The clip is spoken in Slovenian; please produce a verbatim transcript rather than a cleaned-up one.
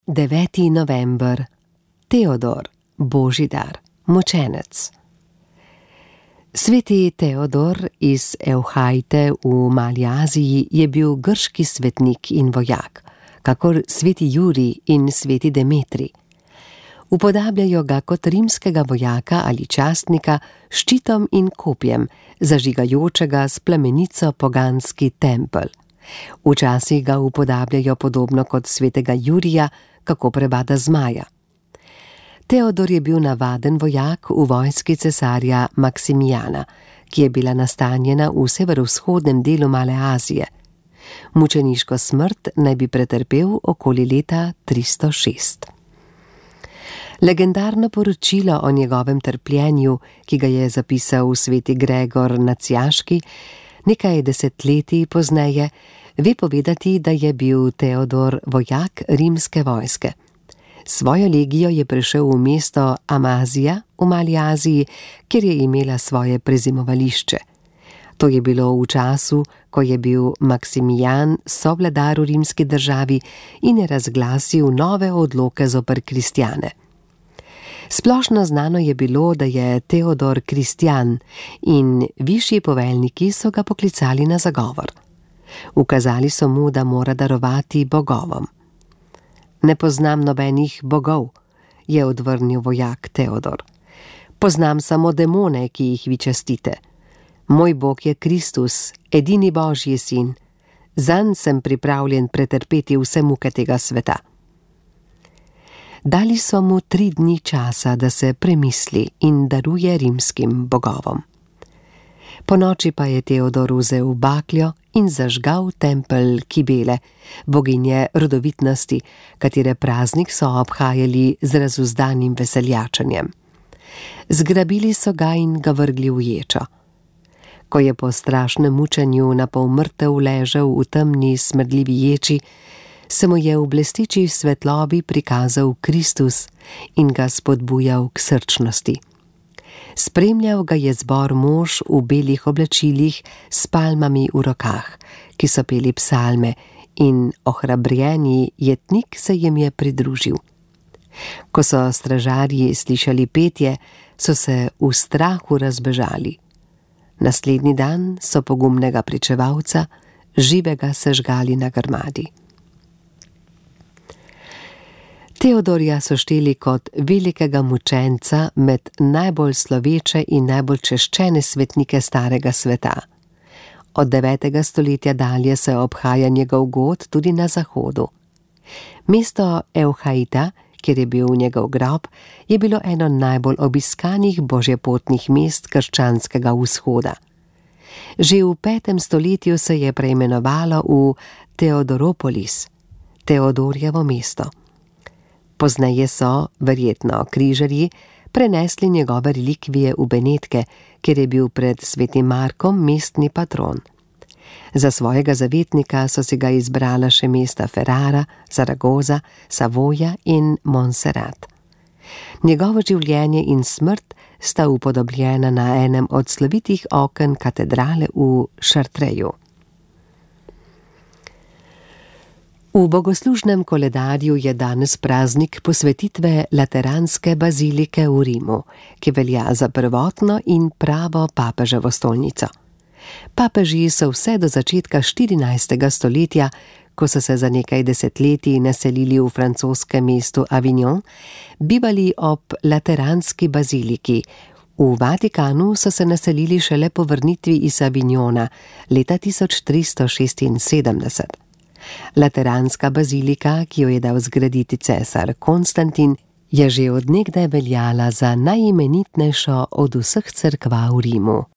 deveti november. Teodor, Božji dar, mučenec. Sveti Teodor iz Evhajte v Mali Aziji je bil grški svetnik in vojak, kakor sveti Jurij in sveti Demetrij. Upodabljajo ga kot rimskega vojaka ali častnika s ščitom in kopjem, zažigajočega s plamenico poganski tempelj. Včasih ga upodabljajo podobno kot svetega Jurija, kako prebada zmaja. Teodor je bil navaden vojak v vojski cesarja Maksimijana, ki je bila nastanjena v severovzhodnem delu Male Azije. Mučeniško smrt naj bi pretrpel okoli leta tristo šest. Legendarno poročilo o njegovem trpljenju, ki ga je zapisal sveti Gregor Nacijaški, nekaj desetletij pozneje, ve povedati, da je bil Teodor vojak rimske vojske. Svojo legijo je prišel v mesto Amazija v Mali Aziji, kjer je imela svoje prezimovališče. To je bilo v času, ko je bil Maksimijan sovladar v rimski državi in je razglasil nove odloke zoper kristjane. Splošno znano je bilo, da je Teodor kristjan in višji poveljniki so ga poklicali na zagovor. Ukazali so mu, da mora darovati bogovom. Ne poznam nobenih bogov, je odvrnil vojak Teodor. Poznam samo demone, ki jih vi častite. Moj bog je Kristus, edini Božji sin. Zanj sem pripravljen pretrpeti vse muke tega sveta. Dali so mu tri dni časa, da se premisli in daruje rimskim bogovom. Ponoči pa je Teodor vzel bakljo in zažgal tempelj Kibele, boginje rodovitnosti, katere praznik so obhajali z razuzdanim veseljačenjem. Zgrabili so ga in ga vrgli v ječo. Ko je po strašnem mučenju na pol mrtev ležal v temni smrdljivi ječi, se mu je v blesteči svetlobi prikazal Kristus in ga spodbujal k srčnosti. Spremljal ga je zbor mož v belih oblačilih s palmami v rokah, ki so peli psalme, in ohrabrjeni jetnik se jim je pridružil. Ko so stražarji slišali petje, so se v strahu razbežali. Naslednji dan so pogumnega pričevalca živega sežgali na grmadi. Teodorja so šteli kot velikega mučenca med najbolj sloveče in najbolj češčene svetnike starega sveta. Od devetega stoletja dalje se obhaja njegov god tudi na zahodu. Mesto Evhajta, kjer je bil njegov grob, je bilo eno najbolj obiskanih božjepotnih mest krščanskega vzhoda. Že v petem stoletju se je preimenovalo v Teodoropolis, Teodorjevo mesto. Pozneje so, verjetno križarji, prenesli njegove relikvije v Benetke, kjer je bil pred svetim Markom mestni patron. Za svojega zavetnika so si ga izbrala še mesta Ferrara, Zaragoza, Savoja in Montserrat. Njegovo življenje in smrt sta upodobljena na enem od slovitih oken katedrale v Chartreju. V bogoslužnem koledarju je danes praznik posvetitve Lateranske bazilike v Rimu, ki velja za prvotno in pravo papeževo stolnico. Papeži so vse do začetka štirinajstega stoletja, ko so se za nekaj desetletij naselili v francoskem mestu Avignon, bivali ob Lateranski baziliki. V Vatikanu so se naselili šele po vrnitvi iz Avignona leta tisoč tristo šestinsedemdeset. Lateranska bazilika, ki jo je dal zgraditi cesar Konstantin, je že od nekdaj veljala za najimenitnejšo od vseh cerkva v Rimu.